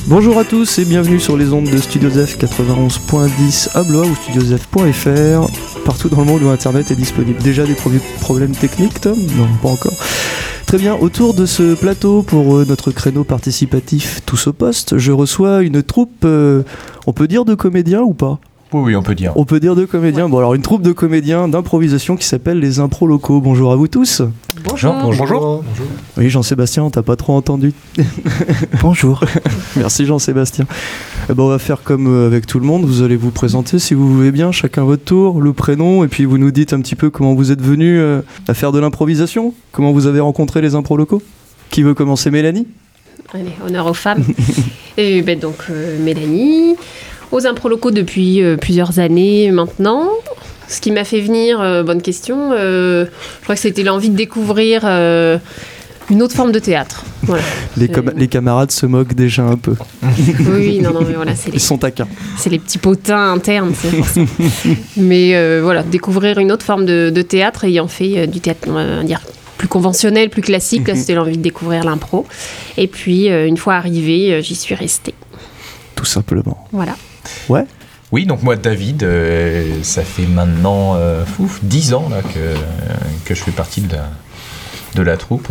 Bonjour à tous et bienvenue sur les ondes de Studio Zef 91.10 à Blois ou studiozef.fr, partout dans le monde où Internet est disponible. Déjà des problèmes techniques, Tom ? Non, pas encore. Très bien, autour de ce plateau pour notre créneau participatif Tous au poste, je reçois une troupe, on peut dire de comédiens ou pas ? Oui, on peut dire. On peut dire de comédiens. Ouais. Bon, alors une troupe de comédiens d'improvisation qui s'appelle les Impros Locaux. Bonjour à vous tous. Bonjour. Oui, Jean-Sébastien, on t'a pas trop entendu. Bonjour. Merci Jean-Sébastien. On va faire comme avec tout le monde. Vous allez vous présenter si vous voulez bien, chacun votre tour, le prénom, et puis vous nous dites un petit peu comment vous êtes venu à faire de l'improvisation. Comment vous avez rencontré les Impros Locaux. Qui veut commencer, Mélanie ? Allez, honneur aux femmes. Et Mélanie, aux Impros Locaux depuis plusieurs années maintenant. Ce qui m'a fait venir, bonne question, je crois que c'était l'envie de découvrir une autre forme de théâtre. Voilà. Les camarades se moquent déjà un peu. Oui, non, mais voilà, Ils sont taquins. C'est les petits potins internes, c'est pour ça. Mais voilà, découvrir une autre forme de théâtre, ayant fait du théâtre, on va dire, plus conventionnel, plus classique. Là, c'était l'envie de découvrir l'impro. Et puis, une fois arrivée, j'y suis restée. Tout simplement. Voilà. Ouais. Oui, donc moi, David, ça fait maintenant 10 ans là, que je fais partie de la troupe.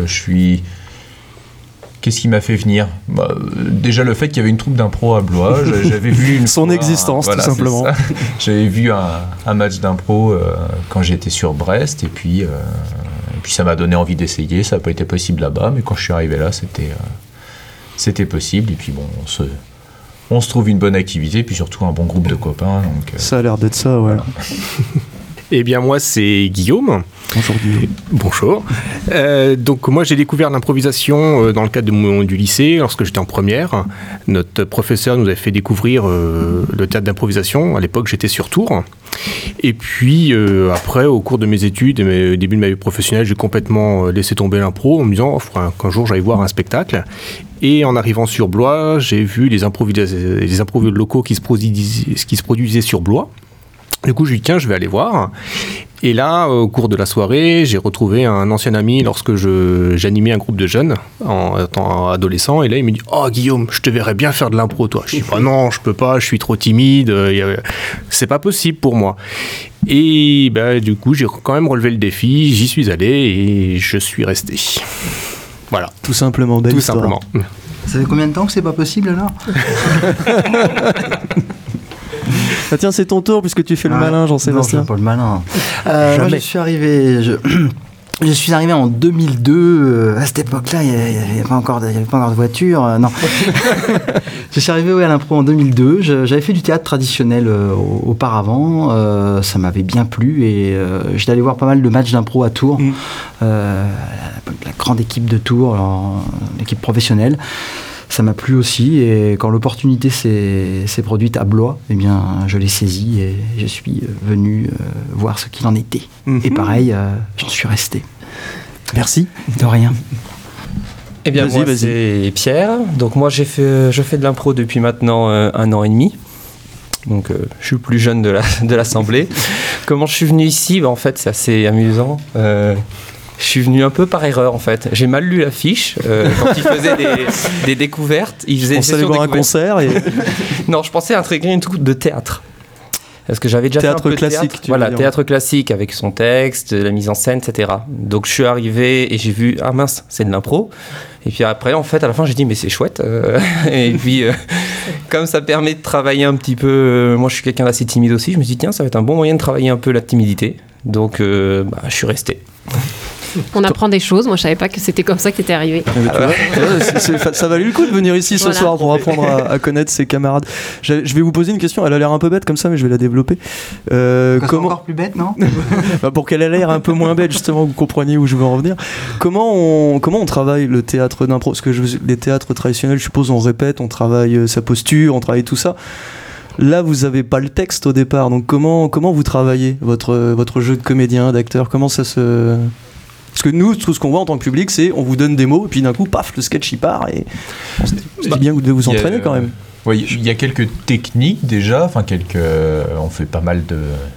Qu'est-ce qui m'a fait venir ? Déjà le fait qu'il y avait une troupe d'impro à Blois. J'avais vu son existence, tout simplement. J'avais vu un match d'impro quand j'étais sur Brest, et puis ça m'a donné envie d'essayer. Ça n'a pas été possible là-bas, mais quand je suis arrivé là, c'était possible. Et puis bon, on se trouve une bonne activité, puis surtout un bon groupe de copains. Donc, ça a l'air d'être ça, ouais. Eh bien, moi, c'est Guillaume. Bonjour, Guillaume. Bonjour. Donc, moi, j'ai découvert l'improvisation dans le cadre du lycée, lorsque j'étais en première. Notre professeur nous avait fait découvrir le théâtre d'improvisation. À l'époque, j'étais sur Tours. Et puis, après, au cours de mes études et au début de ma vie professionnelle, j'ai complètement laissé tomber l'impro en me disant qu'un jour, j'allais voir un spectacle. Et en arrivant sur Blois, j'ai vu les impros locaux qui se produisaient sur Blois. Du coup, je lui ai dit, tiens, je vais aller voir. Et là, au cours de la soirée, j'ai retrouvé un ancien ami lorsque j'animais un groupe de jeunes en étant adolescent. Et là, il me dit, oh Guillaume, je te verrais bien faire de l'impro, toi. Je dis, non, je peux pas, je suis trop timide. C'est pas possible pour moi. Et du coup, j'ai quand même relevé le défi. J'y suis allé et je suis resté. Voilà. Tout simplement, belle histoire. Simplement. Ça fait combien de temps que c'est pas possible alors ? Ah tiens, c'est ton tour puisque tu fais le malin, Jean-Sébastien. Non, je fais pas le malin. Moi, je suis arrivé en 2002. À cette époque-là, il n'y avait pas encore de voiture. Non. Je suis arrivé à l'impro en 2002. J'avais fait du théâtre traditionnel auparavant. Ça m'avait bien plu et j'étais allé voir pas mal de matchs d'impro à Tours. La grande équipe de Tours, l'équipe professionnelle. Ça m'a plu aussi, et quand l'opportunité s'est produite à Blois, eh bien, je l'ai saisie et je suis venu voir ce qu'il en était. Et pareil, j'en suis resté. Merci. De rien. Eh bien, moi, c'est Pierre. Donc moi, je fais de l'impro depuis maintenant 1 an et demi. Donc je suis le plus jeune de l'assemblée. Comment je suis venu ici ? En fait, c'est assez amusant. Je suis venu un peu par erreur, en fait. J'ai mal lu l'affiche. Quand il faisait des découvertes, il faisait une session découverte. Un concert et... Non, je pensais intégrer une troupe de théâtre. Parce que j'avais déjà fait un peu de théâtre. Voilà, théâtre classique avec son texte, la mise en scène, etc. Donc je suis arrivé et j'ai vu, ah mince, c'est de l'impro. Et puis après, en fait, à la fin, j'ai dit, mais c'est chouette. Et puis, comme ça permet de travailler un petit peu... moi, je suis quelqu'un d'assez timide aussi. Je me suis dit, tiens, ça va être un bon moyen de travailler un peu la timidité. Donc, je suis resté. On apprend des choses. Moi, je savais pas que c'était comme ça que t'étais arrivé. Ça valait le coup de venir ici ce soir pour apprendre à connaître ses camarades. Je vais vous poser une question. Elle a l'air un peu bête comme ça, mais je vais la développer. Comment encore plus bête, non ? Pour qu'elle ait l'air un peu moins bête, justement, que vous compreniez où je veux en revenir. Comment on travaille le théâtre d'impro ? Parce que les théâtres traditionnels, je suppose, on répète, on travaille sa posture, on travaille tout ça. Là, vous n'avez pas le texte au départ. Donc, comment vous travaillez votre jeu de comédien, d'acteur ? Comment ça se... Parce que nous, tout ce qu'on voit en tant que public, c'est on vous donne des mots, et puis d'un coup, paf, le sketch il part, et c'est bien que vous devez vous entraîner quand même. Oui, il y a quelques techniques déjà, on fait pas mal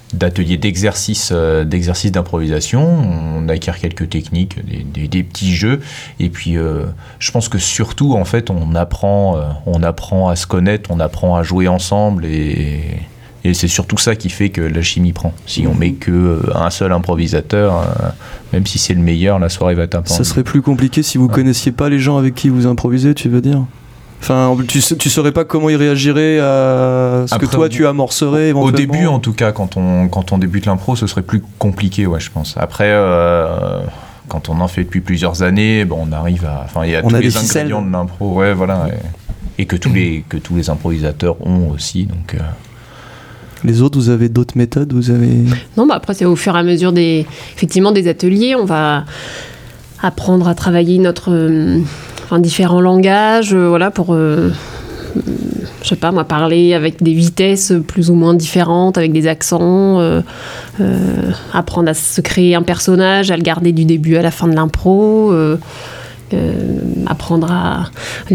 d'ateliers d'exercice d'improvisation. On acquiert quelques techniques, des petits jeux. Et puis, je pense que surtout, en fait, on apprend à se connaître, on apprend à jouer ensemble. Et c'est surtout ça qui fait que la chimie prend. Si on met qu'un seul improvisateur, même si c'est le meilleur, la soirée va être un peu... Ça serait plus compliqué si vous connaissiez pas les gens avec qui vous improvisez, tu veux dire ? Enfin, tu saurais pas comment ils réagiraient à ce que toi tu amorcerais éventuellement. Au début, en tout cas, quand on débute l'impro, ce serait plus compliqué, ouais, je pense. Après, quand on en fait depuis plusieurs années, on arrive à... Enfin, il y a tous les ingrédients de l'impro, ouais, voilà, et que tous les improvisateurs ont aussi, donc... Les autres, vous avez d'autres méthodes, Non, après, c'est au fur et à mesure effectivement des ateliers. On va apprendre à travailler différents langages, voilà, pour, je sais pas moi, parler avec des vitesses plus ou moins différentes, avec des accents, apprendre à se créer un personnage, à le garder du début à la fin de l'impro, apprendre à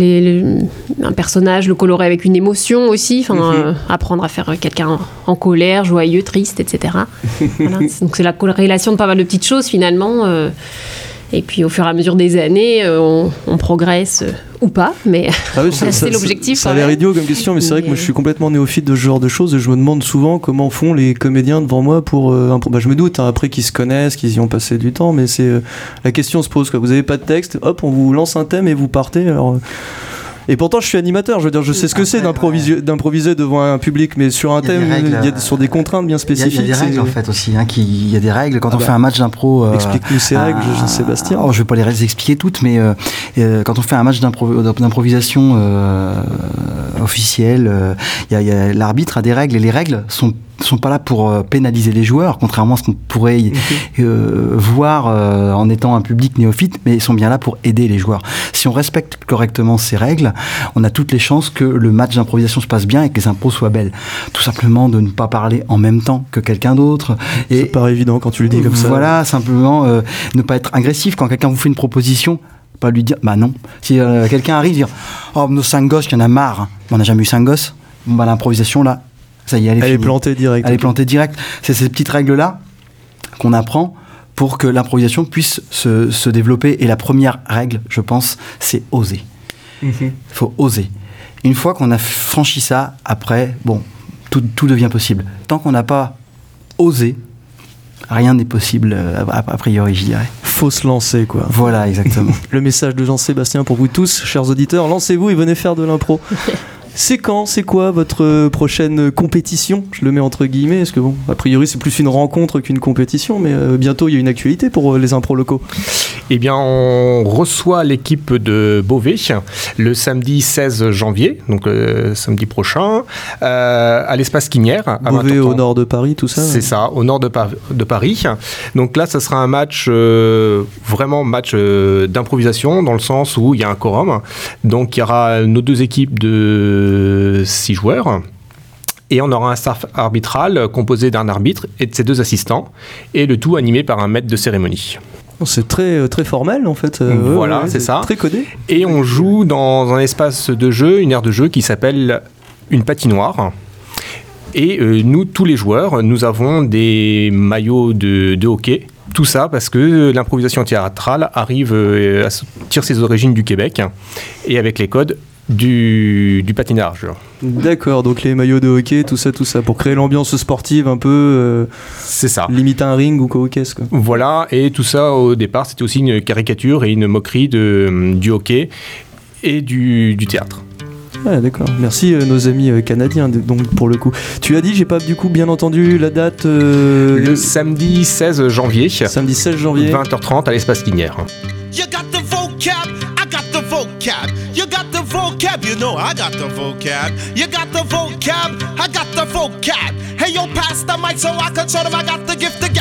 un personnage, le colorer avec une émotion aussi, apprendre à faire quelqu'un en colère, joyeux, triste, etc. Voilà. Donc c'est la corrélation de pas mal de petites choses finalement. Et puis au fur et à mesure des années, on progresse ou pas, mais c'est l'objectif. Ça a l'air idiot comme question, mais c'est vrai que moi je suis complètement néophyte de ce genre de choses et je me demande souvent comment font les comédiens devant moi pour... je me doute, après qu'ils se connaissent, qu'ils y ont passé du temps, mais la question se pose, quoi. Vous n'avez pas de texte, hop, on vous lance un thème et vous partez. Alors... Et pourtant, je suis animateur, je veux dire, je sais ce que c'est d'improviser devant un public, mais sur un thème, il y a sur des contraintes bien spécifiques. Il y a des règles, en fait, aussi. Il y a des règles. Quand on fait un match d'impro... Explique-nous ces règles, Sébastien. Je ne vais pas les expliquer toutes, mais quand on fait un match d'improvisation officiel, l'arbitre a des règles, et les règles sont pas là pour pénaliser les joueurs, contrairement à ce qu'on pourrait voir en étant un public néophyte, mais ils sont bien là pour aider les joueurs. Si on respecte correctement ces règles, on a toutes les chances que le match d'improvisation se passe bien et que les impros soient belles. Tout simplement de ne pas parler en même temps que quelqu'un d'autre. Ça paraît évident quand tu le dis comme ça. Voilà, simplement ne pas être agressif. Quand quelqu'un vous fait une proposition, pas lui dire bah non. Si quelqu'un arrive dire oh nos 5 gosses, il y en a marre, on n'a jamais eu 5 gosses, l'improvisation là, ça y est, elle est plantée direct. Elle est plantée direct. C'est ces petites règles-là qu'on apprend pour que l'improvisation puisse se développer. Et la première règle, je pense, c'est oser. Il faut oser. Une fois qu'on a franchi ça, après, tout devient possible. Tant qu'on n'a pas osé, rien n'est possible a priori, je dirais. Faut se lancer, quoi. Voilà, exactement. Le message de Jean-Sébastien pour vous tous, chers auditeurs, lancez-vous et venez faire de l'impro. C'est quoi votre prochaine compétition ? Je le mets entre guillemets, parce que a priori c'est plus une rencontre qu'une compétition, mais bientôt il y a une actualité pour les impros locaux. Eh bien, on reçoit l'équipe de Beauvais le samedi 16 janvier, donc samedi prochain, à l'espace Quinière. Beauvais au nord de Paris, tout ça ? C'est ça, au nord de Paris. Donc là, ça sera un match, vraiment match d'improvisation, dans le sens où il y a un quorum. Donc il y aura nos 2 équipes de 6 joueurs. Et on aura un staff arbitral composé d'un arbitre et de ses 2 assistants, et le tout animé par un maître de cérémonie. C'est très, très formel en fait. Voilà, c'est ça. Très codé. Et on joue dans un espace de jeu, une aire de jeu qui s'appelle une patinoire. Et nous, tous les joueurs, nous avons des maillots de hockey. Tout ça parce que l'improvisation théâtrale tire ses origines du Québec, et avec les codes du patinage. D'accord, donc les maillots de hockey, tout ça, pour créer l'ambiance sportive un peu... c'est ça. Limite un ring ou quoi, quoi. Voilà, et tout ça au départ, c'était aussi une caricature et une moquerie du hockey et du théâtre. Ah, d'accord, merci nos amis canadiens donc pour le coup. Tu as dit, j'ai pas du coup bien entendu la date Le samedi 16 janvier. Samedi 16 janvier. 20h30 à l'espace Quinière. You got the vocab, I got the vocab. You got the vocab, you know I got the vocab. You got the vocab, I got the vocab. Hey yo, pass the mic so I can show them I got the gift of gab.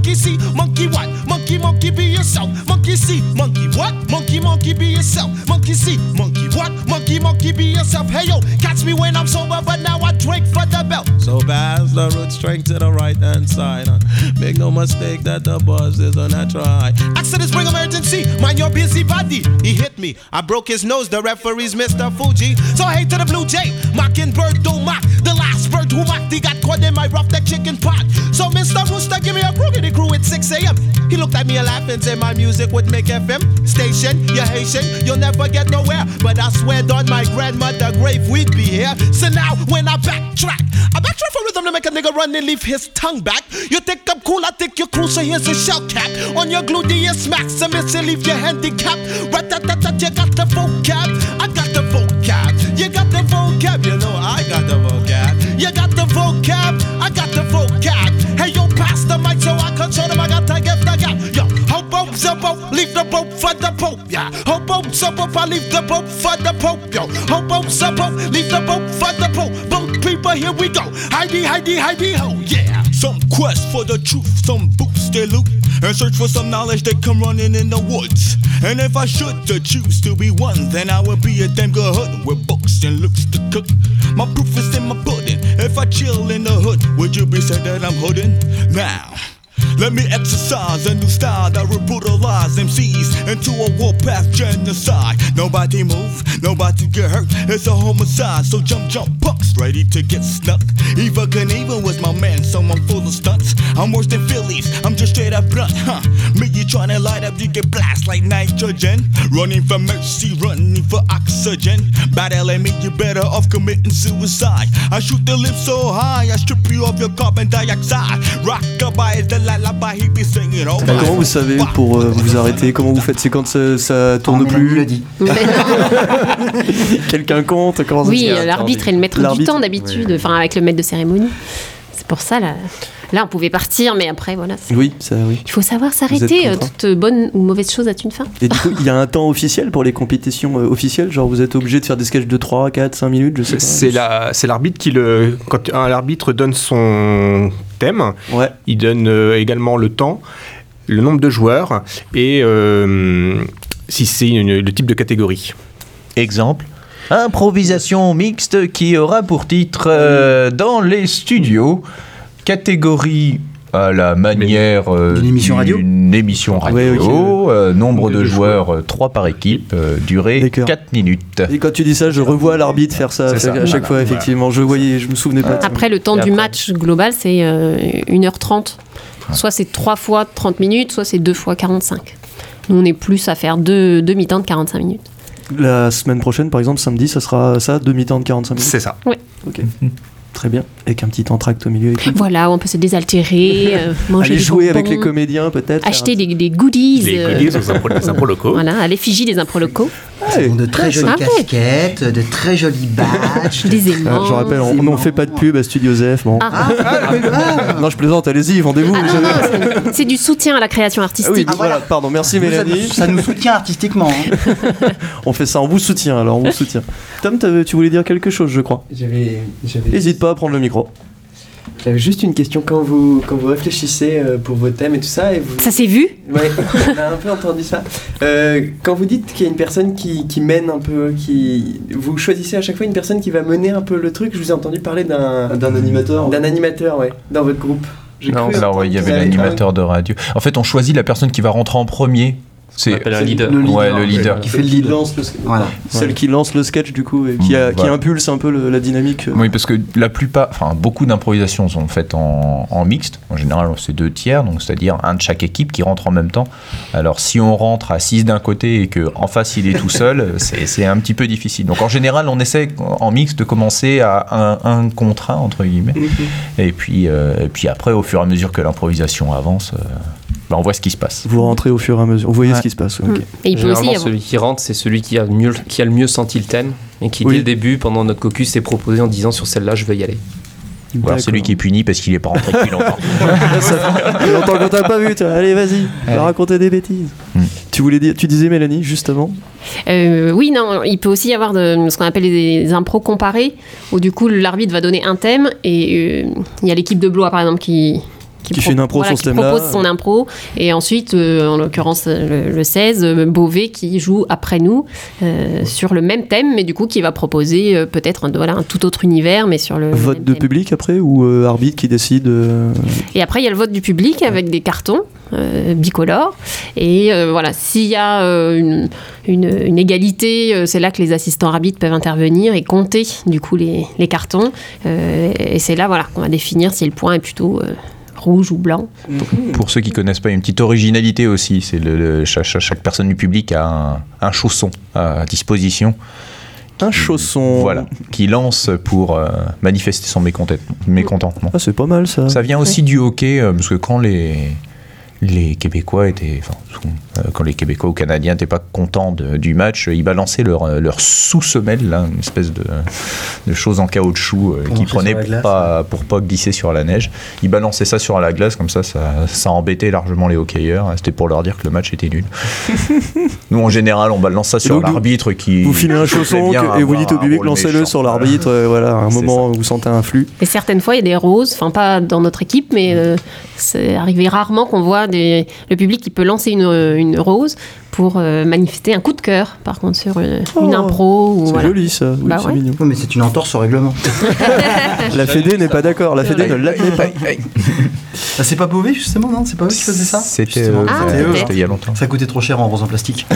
Monkey see, monkey what? Monkey, monkey be yourself. Monkey see, monkey what? Monkey, monkey be yourself. Monkey see, monkey what? Monkey, monkey be yourself. Hey yo, catch me when I'm sober, but now I drink for the belt. So pass the root strength to the right hand side. Make no mistake that the buzz is a natural high. Accidents bring emergency, mind your busy body. He hit me, I broke his nose, the referee's Mr. Fuji. So hey to the blue jay, mockingbird don't mock. The last bird who mocked, he got caught in my rough neck chicken pot. So Mr. Rooster, give me a crookedy crew at 6 a.m. He looked at me and laughed and said my music would make FM station. You're Haitian, you'll never get nowhere. But I swear on my grandmother grave we'd be here. So now when I backtrack for rhythm to make a nigga run and leave his tongue back. You think I'm cool, I think you're cool, so here's a shell cap. On your gluteus max, I miss you, leave your handicap. Rat-tat-tat-tat, you got the vocab, I got the vocab. You got the vocab, you know I got the vocab. You got the vocab, I got the vocab. Hey yo, pass the mic so I can show them I got to give the gap. Yo, hope so boat, leave the boat for the Pope, yeah. Hope so boat, I leave the boat for the Pope, yo. Hope so boat, leave the boat for the Pope. Boat people, here we go. Heidi, Heidi, Heidi, ho, yeah. Some quest for the truth, some boots they loot, and search for some knowledge they come running in the woods. And if I should to choose to be one, then I would be a damn good hood with books and looks to cook. My proof is in my pudding. If I chill in the hood, would you be said that I'm hooding? Now, let me exercise a new style that will brutalize MCs into a warpath genocide. Nobody move, nobody get hurt, it's a homicide. So jump, punks, ready to get snuck. Eva Knievel was my man, so I'm full of stunts. I'm worse than Phillies, I'm just straight up blunt, huh? Me, you tryna light up, you get blast like nitrogen. Running for mercy, running for oxygen. Battling me, you better off committing suicide. I shoot the lips so high, I strip you of your carbon dioxide. Rockabye is the lullaby he be singing. Oh, comment vous savez pour vous arrêter? Comment vous faites? C'est quand ça tourne plus? Quelqu'un compte? Comment ça oui, l'arbitre est le maître du temps d'habitude, enfin avec le maître de cérémonie. C'est pour ça là on pouvait partir, mais après voilà. Oui, ça oui. Il faut savoir s'arrêter. Toute bonne ou mauvaise chose a une fin. Et du coup, il y a un temps officiel pour les compétitions officielles. Genre, vous êtes obligé de faire des sketchs de 3, 4, 5 minutes, je sais pas. C'est l'arbitre qui quand l'arbitre donne son thème, ouais. Il donne également le temps, le nombre de joueurs et si c'est le type de catégorie. Exemple, improvisation mixte qui aura pour titre dans les studios, catégorie à la manière d'une émission radio. Ouais, okay. Nombre de joueurs 3 par équipe, durée 4 minutes. Et quand tu dis ça, je revois l'arbitre faire ça à chaque fois, effectivement. Je me souvenais pas. Après, le temps du match global, c'est 1h30. Soit c'est 3 fois 30 minutes, soit c'est 2 fois 45. Nous, on est plus à faire deux mi-temps de 45 minutes. La semaine prochaine, par exemple, samedi, ça sera ça, 2 mi-temps de 45 minutes. C'est ça. Oui. Ok. Très bien, avec un petit entracte au milieu. Voilà, on peut se désaltérer, manger aller des jouer bonbons, avec les comédiens peut-être. Acheter des goodies. Des goodies aux impros locaux. Voilà, à l'effigie des impros locaux. De très jolies casquettes, de très jolis badges. Des aimants. Je rappelle, on n'en fait pas de pub à Studio Zef. Bon. Non, je plaisante, allez-y, vendez-vous. C'est du soutien à la création artistique. Oui, voilà, pardon, merci Mélanie. Ça nous soutient artistiquement. On fait ça, on vous soutient alors, on vous soutient. Tom, tu voulais dire quelque chose, je crois. N'hésite pas à prendre le micro. J'avais juste une question. Quand vous réfléchissez pour vos thèmes et tout ça... Ça s'est vu ? Ouais, on a un peu entendu ça. Quand vous dites qu'il y a une personne qui mène un peu, vous choisissez à chaque fois une personne qui va mener un peu le truc. Je vous ai entendu parler d'un animateur. D'un animateur, ouais, dans votre groupe. Non, alors il y avait l'animateur de radio. En fait, on choisit la personne qui va rentrer en premier. C'est un leader. Le leader. Qui fait le lead. Voilà. Celle qui lance le sketch du coup et qui impulse un peu la dynamique. Oui, parce que beaucoup d'improvisations sont faites en mixte. En général, c'est 2 tiers, donc c'est-à-dire un de chaque équipe qui rentre en même temps. Alors si on rentre à 6 d'un côté et qu'en face il est tout seul, c'est un petit peu difficile. Donc en général, on essaie en mixte de commencer à 1 contre 1 entre guillemets. Et puis après, au fur et à mesure que l'improvisation avance. On voit ce qui se passe. Vous rentrez au fur et à mesure. Vous voyez ce qui se passe. Okay. Et il peut aussi celui qui rentre, c'est celui qui a le mieux senti le thème et qui, dès le début, pendant notre caucus, s'est proposé en disant sur celle-là, je veux y aller. Ou alors c'est lui qui est puni parce qu'il n'est pas rentré depuis longtemps. Ça fait longtemps qu'on t'a pas vu, toi. Allez, vas-y, va raconter des bêtises. Tu disais, Mélanie, justement oui, non, il peut aussi y avoir ce qu'on appelle des impros comparés, où du coup, l'arbitre va donner un thème et il y a l'équipe de Blois, par exemple, qui qui fait une impro sur ce thème-là. Qui propose son impro. Et ensuite, en l'occurrence, le 16, Beauvais qui joue après nous sur le même thème, mais du coup qui va proposer peut-être un tout autre univers, mais sur le vote même de thème. Public après ou arbitre qui décide Et après, il y a le vote du public avec des cartons bicolores. Et voilà, s'il y a une égalité, c'est là que les assistants arbitres peuvent intervenir et compter du coup les cartons. Et c'est là qu'on va définir si le point est plutôt rouge ou blanc. Pour ceux qui connaissent pas, une petite originalité aussi, c'est chaque personne du public a un chausson à disposition. Un chausson. Voilà, qui lance pour manifester son mécontentement. Ah, c'est pas mal ça. Ça vient aussi du hockey, parce que quand les Québécois quand les Québécois ou Canadiens n'étaient pas contents du match, ils balançaient leur sous-semelle, là, une espèce de chose en caoutchouc qu'ils prenaient pour pas glisser sur la neige. Ils balançaient ça sur la glace, comme ça embêtait largement les hockeyeurs. C'était pour leur dire que le match était nul. Nous, en général, on balance ça sur l'arbitre qui... Vous filez un chausson et vous dites au public, lancez-le sur l'arbitre, à un moment où vous sentez un flux. Et certaines fois, il y a des roses, enfin pas dans notre équipe, mais c'est arrivé rarement qu'on voit le public qui peut lancer une rose pour manifester un coup de cœur, par contre, sur une impro. C'est joli ça, oui, c'est mignon. Oui, mais c'est une entorse au règlement. La Fédé n'est pas d'accord, la Fédé ne l'admet pas. C'est pas Beauvais justement, non? C'est pas eux qui faisaient ça? C'était il y a longtemps. Ça coûtait trop cher en rose en plastique.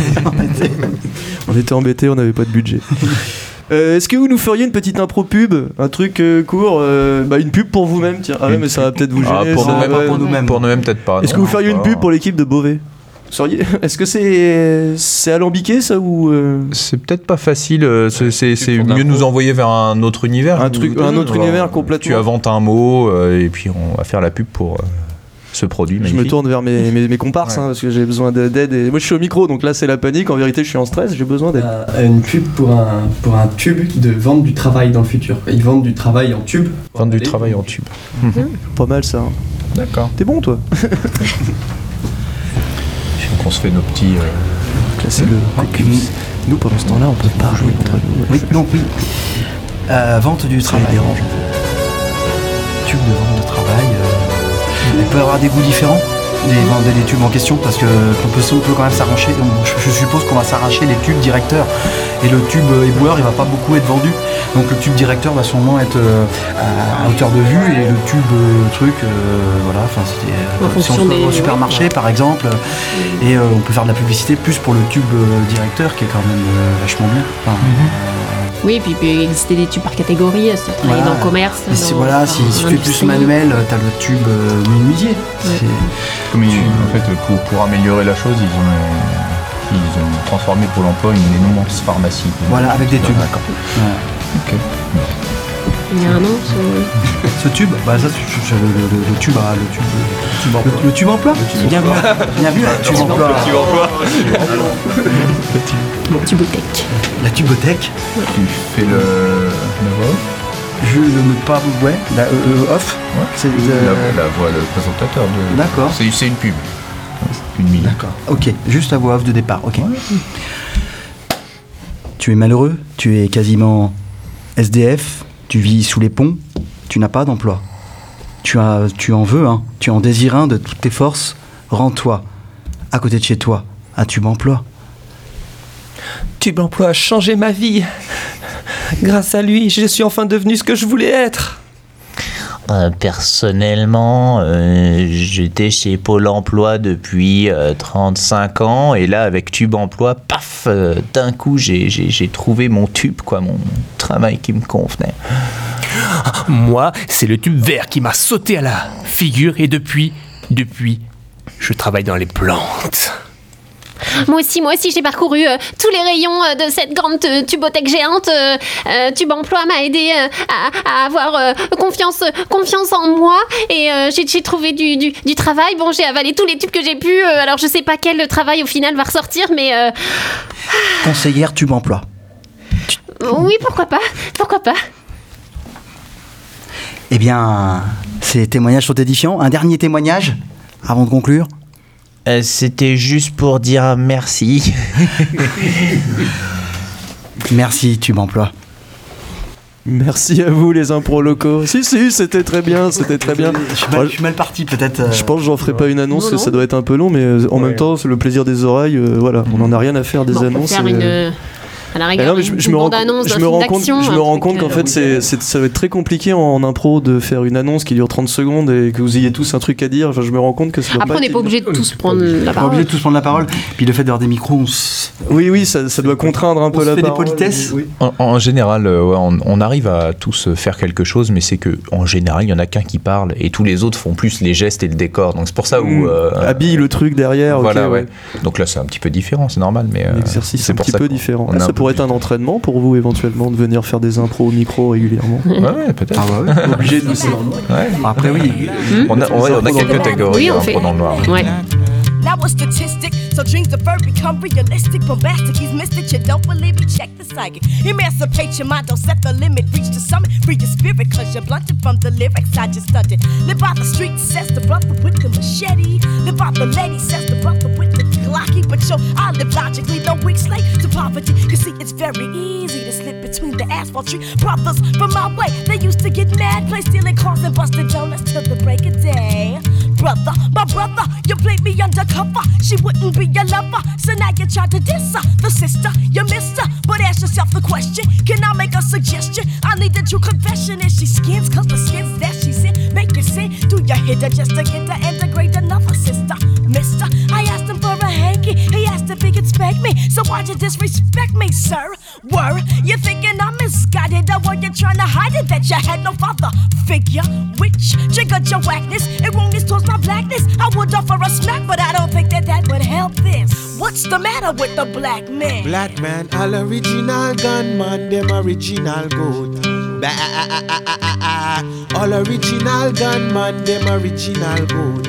On était embêtés, on n'avait pas de budget. Est-ce que vous nous feriez une petite impro pub, un truc court, une pub pour vous-même, tiens. Ah ouais, mais ça va peut-être vous gêner. Pour nous-mêmes peut-être pas. Est-ce que vous feriez une pub pour l'équipe de Beauvais? Est-ce que c'est alambiqué ça ou C'est peut-être pas facile. C'est mieux de nous envoyer vers un autre univers. Un autre univers complètement. Tu inventes un mot et puis on va faire la pub pour ce produit magnifique. Je me tourne vers mes comparses parce que j'ai besoin d'aide. Et moi je suis au micro, donc là c'est la panique. En vérité je suis en stress, j'ai besoin d'aide. Une pub pour un tube de vendre du travail dans le futur. Ils vendent du travail en tube. Vendre du travail en tube. Pas mal ça. D'accord. T'es bon toi. Donc on se fait nos petits... Classer le focus. Nous pendant ce temps-là on peut pas jouer contre nous. Oui, non, oui. Vente du travail. Dérange. Tube de vente de travail. Il peut y avoir des goûts différents des tubes en question, parce que on peut quand même s'arracher. Je suppose qu'on va s'arracher les tubes directeurs, et le tube éboueur il va pas beaucoup être vendu, donc le tube directeur va sûrement être à hauteur de vue, et le tube voilà, enfin si on se va au supermarché par exemple, et on peut faire de la publicité plus pour le tube directeur qui est quand même vachement bien. Enfin, oui, et puis il peut exister des tubes par catégorie, si tu as travaillé dans le commerce. Si tu es plus manuel, tu as le tube menuisier. En fait, pour améliorer la chose, ils ont transformé Pôle emploi en une immense pharmacie. Voilà, avec des tubes. D'accord. Ouais. Ok. Il y a un nom, ce tube, le tube emploi. Le tube emploi. Bien vu, le tube emploi. Le tubothèque. La tubothèque. Tu fais la voix. Je ne mets pas, la off. Ouais. C'est la voix, le présentateur de. D'accord. C'est une pub. Une minute. D'accord. Ok, juste la voix off de départ. Ok. Ouais. Tu es malheureux, tu es quasiment SDF, tu vis sous les ponts, tu n'as pas d'emploi. Tu en veux un, tu en désires un de toutes tes forces. Rends-toi à côté de chez toi, un Tube emploi. Tube emploi a changé ma vie. Grâce à lui, je suis enfin devenu ce que je voulais être. Personnellement, j'étais chez Pôle emploi depuis 35 ans, et là avec Tube emploi, paf, d'un coup j'ai trouvé mon tube, mon travail qui me convenait. Moi, c'est le tube vert qui m'a sauté à la figure, et depuis, je travaille dans les plantes. Moi aussi, j'ai parcouru tous les rayons de cette grande tubothèque géante. Tube emploi m'a aidé à avoir confiance en moi, et j'ai trouvé du travail. Bon, j'ai avalé tous les tubes que j'ai pu. Alors, je sais pas quel travail au final va ressortir, mais... Conseillère Tube emploi. Oui, pourquoi pas. Eh bien, ces témoignages sont édifiants. Un dernier témoignage avant de conclure. C'était juste pour dire merci. Merci, Tube emploi. Merci à vous les impros locaux. Si, c'était très bien, c'était très bien. Je suis mal parti peut-être. Je pense que j'en ferai pas une annonce, ça doit être un peu long, mais en même temps, c'est le plaisir des oreilles. Voilà, on n'en a rien à faire des annonces. On peut faire à la rigueur, je me rends compte qu'en fait, ça va être très compliqué en impro de faire une annonce qui dure 30 secondes et que vous ayez tous un truc à dire. Enfin, je me rends compte que ça doit Après, on n'est pas obligé de tous prendre la parole. Pas obligé de tous prendre la parole. Puis le fait d'avoir des micros, oui, ça doit contraindre un peu la parole. On se fait des politesses. Oui. En général, on arrive à tous faire quelque chose, mais c'est que en général, il y en a qu'un qui parle et tous les autres font plus les gestes et le décor. Donc c'est pour ça où habille le truc derrière. Voilà, ouais. Donc là, c'est un petit peu différent, c'est normal, mais l'exercice c'est un petit peu différent. Ça pourrait être un entraînement pour vous éventuellement de venir faire des impros au micro régulièrement. Ouais, peut-être. Obligé de vous. Après oui. On a quelques catégories dans le noir. Ouais. Now a statistic, so dreams deferred become realistic. Bombastic, he's mystic, you don't believe me, check the psychic. Emancipate your mind, don't set the limit. Reach the summit, free your spirit, cause you're blunted from the lyrics I just stunted. Live by the street, says the brother with the machete. Live by the lady, says the brother with the Glocky. But yo, I live logically, no weak slave to poverty. Cause see, it's very easy to slip between the asphalt tree. Brothers from my way, they used to get mad, play stealing cars and busted donuts till the break of day. Brother, my brother, you played me undercover. She wouldn't be your lover, so now you try to diss her. The sister, you missed her. But ask yourself the question, can I make a suggestion? I need a true confession. Is she skins? Cause the skins that she's in make you sin. Do you hit her just to get her and degrade another sister? Mister, I asked him for a hanky. He asked if he could spank me. So why'd you disrespect me, sir? Were you thinking I'm misguided? Or were you trying to hide it that you had no father figure? Which triggered your whackness and wrongness towards my blackness? I would offer a smack, but I don't think that would help this. What's the matter with the black man? Black man, all original gunman, them original goat. All original gunman, them original goat.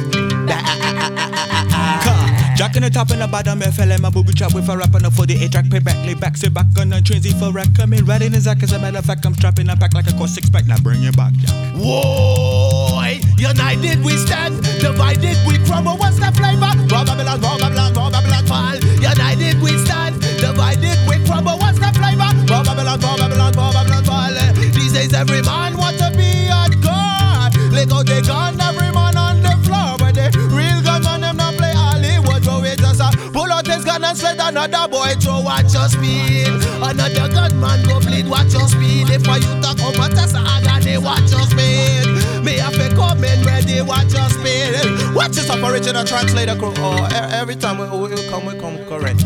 Jack in the top and the bottom, FLM, my booby trap with a rap on the 48-track payback, lay back, sit back on the trains, for rack, coming right in his act, as a matter of fact, I'm strapping and pack like a cost 6-pack, now bring it back, Jack. Whoa, united we stand, divided we crumble, what's the flavor? Raw Babylon, fall. United we stand, divided we crumble, what's the flavor? Raw Babylon, fall. These days every man want to be hardcore, let go the gun, every man on the floor, but the real gunman, them not play Hollywood, so we just pull out his gun and sled another boy through, watch your speed. Another gunman go bleed, watch your speed. If I you talk over test, I got they watch your speed. Me have to come in ready, watch your speed. Watch this up original translator crew. Oh, every time we come correct.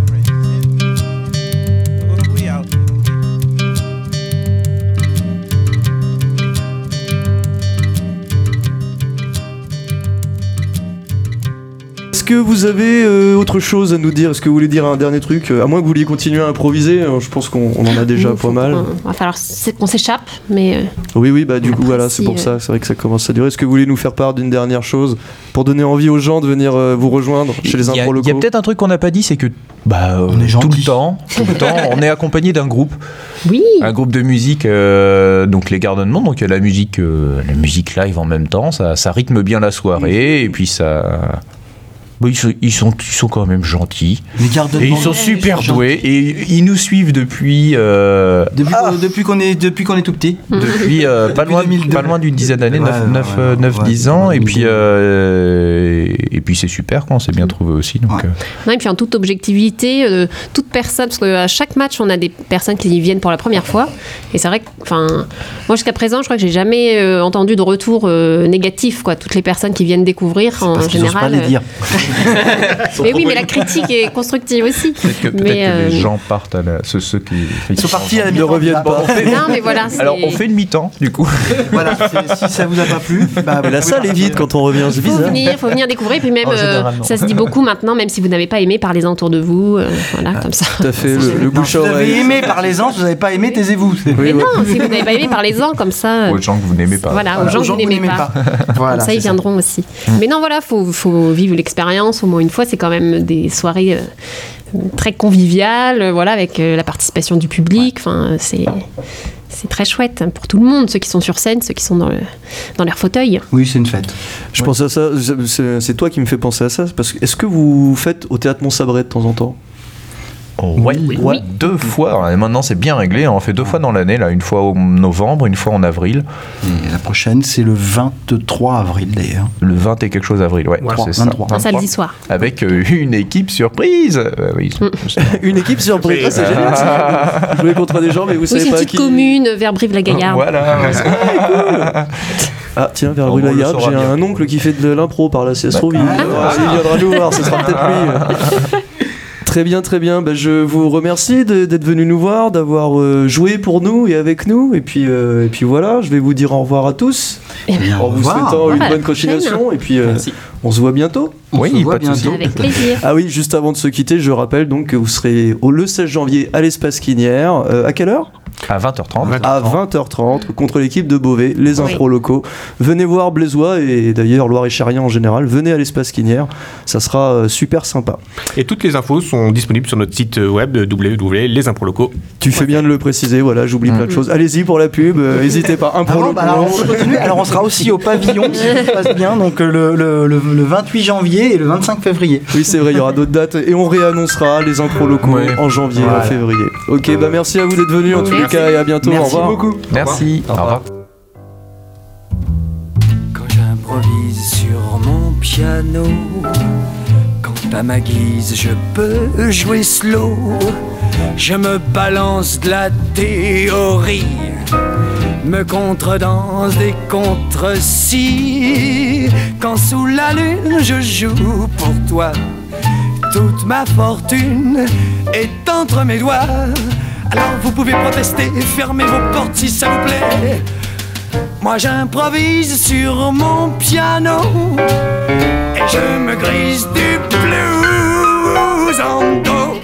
We out. Est-ce que vous avez autre chose à nous dire? Est-ce que vous voulez dire un dernier truc? À moins que vous vouliez continuer à improviser, je pense qu'on en a déjà pas mal. Il va falloir qu'on s'échappe, mais... Oui, bah du coup, voilà, c'est pour ça, c'est vrai que ça commence à durer. Est-ce que vous voulez nous faire part d'une dernière chose pour donner envie aux gens de venir vous rejoindre chez les impros locaux? Il y a peut-être un truc qu'on n'a pas dit, c'est que on est tout le temps, on est accompagné d'un groupe. Oui. Un groupe de musique, donc les Gardennements, donc il y a la musique live en même temps, ça rythme bien la soirée, et puis ça... Ils sont quand même gentils. Et ils sont super doués. Et ils nous suivent depuis qu'on est tout petit. Depuis pas loin d'une dizaine d'années, 9-10 ans. Et puis c'est super quand on s'est bien trouvé aussi. Donc, Non, et puis en toute objectivité, toute personne, parce qu'à chaque match, on a des personnes qui viennent pour la première fois. Et c'est vrai que, moi jusqu'à présent, je crois que j'ai jamais entendu de retour négatif. Toutes les personnes qui viennent découvrir, en général. Pas les dire. Mais oui, mais la critique est constructive aussi. Peut-être que les gens partent ceux qui sont partis à la ne reviennent pas. Non, mais voilà. Alors on fait une mi-temps du coup. Voilà, si ça vous a pas plu, la salle est vide quand on revient. C'est bizarre. Faut venir découvrir. Et puis même, ça se dit beaucoup maintenant, même si vous n'avez pas aimé, parlez-en autour de vous. Voilà, comme ça. Tout à fait. Le bouche à oreille. Vous avez aimé, parlez-en. Si vous n'avez pas aimé, taisez-vous. Mais non, si vous n'avez pas aimé, parlez-en comme ça. Aux gens que vous n'aimez pas. Voilà, aux gens que vous n'aimez pas. Comme ça, ils viendront aussi. Mais non, voilà, faut vivre l'expérience au moins une fois. C'est quand même des soirées très conviviales, voilà, avec la participation du public. Enfin, c'est très chouette pour tout le monde, ceux qui sont sur scène, ceux qui sont dans leur fauteuil. Oui, c'est une fête. Je pense à ça. C'est toi qui me fais penser à ça. Parce que est-ce que vous faites au Théâtre Montsabret de temps en temps? Ouais, 2 fois. Et maintenant, c'est bien réglé. On fait 2 fois dans l'année, là, une fois en novembre, une fois en avril. Et la prochaine, c'est le 23 avril, d'ailleurs. Le 20 et quelque chose avril, ouais. 23, c'est ça. 23. Un samedi soir. Avec une équipe surprise. Oui, Une équipe surprise. C'est génial. Ça. Jouer contre des gens, mais vous savez c'est pas une petite commune vers Brive-la-Gaillarde. Voilà. Cool. Ah tiens, vers Brive-la-Gaillarde, j'ai un oncle qui fait de l'impro par là, si ça se trouve, il viendra nous voir, ce sera peut-être lui. Très bien, très bien. Je vous remercie d'être venu nous voir, d'avoir joué pour nous et avec nous. Et puis voilà, je vais vous dire au revoir à tous. En vous souhaitant une bonne continuation. Et puis on se voit bientôt. Oui, pas de souci. Avec plaisir. Ah oui, juste avant de se quitter, je rappelle donc que vous serez le 16 janvier à l'Espace Quinière. À quelle heure ? À 20h30. À 20h30 contre l'équipe de Beauvais, les impros locaux. Venez voir Blaisois et d'ailleurs Loir-et-Cherien en général. Venez à l'Espace Quinière, ça sera super sympa. Et toutes les infos sont disponibles sur notre site web www.lesimprolocaux. Tu fais bien de le préciser, voilà, j'oublie plein de choses. Allez-y pour la pub, n'hésitez pas. Alors on sera aussi au pavillon si tout se passe bien, donc le 28 janvier et le 25 février. Oui, c'est vrai, il y aura d'autres dates et on réannoncera les impros locaux en janvier, en février. Ok, merci à vous d'être venus en tous les cas et à bientôt. Merci au revoir. beaucoup. Merci. Au revoir. Quand j'improvise sur mon piano, quand à ma guise je peux jouer slow, je me balance de la théorie, me contredanse des contre-si. Quand sous la lune je joue pour toi, toute ma fortune est entre mes doigts. Alors vous pouvez protester, fermez vos portes si ça vous plaît. Moi j'improvise sur mon piano et je me grise du blues en dos.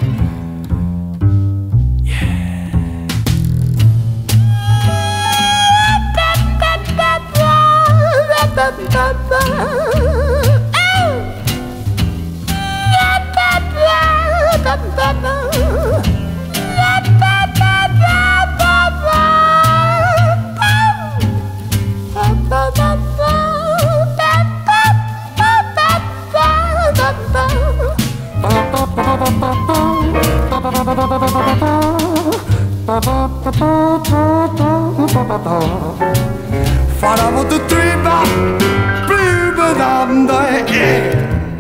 Follow the tuba, plus bedam de.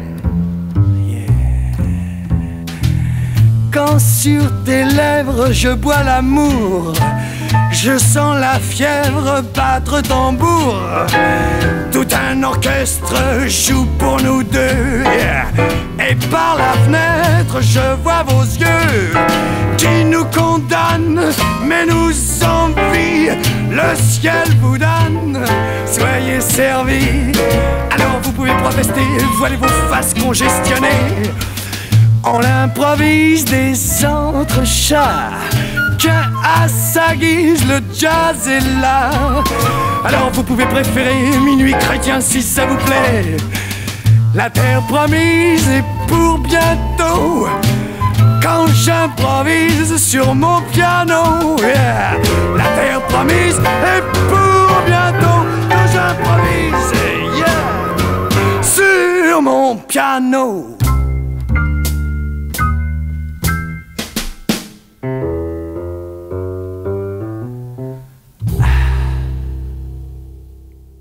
Quand sur tes lèvres je bois l'amour, je sens la fièvre battre tambour. Tout un orchestre joue pour nous deux, et par la fenêtre je vois vos yeux qui nous condamnent mais nous envient. Le ciel vous donne, soyez servis. Alors vous pouvez protester, voilez vos faces congestionnées. On improvise des entrechats, qu'à sa guise le jazz est là. Alors vous pouvez préférer Minuit chrétien si ça vous plaît. La terre promise est pour bientôt, quand j'improvise sur mon piano. La terre promise est pour bientôt, quand j'improvise sur mon piano.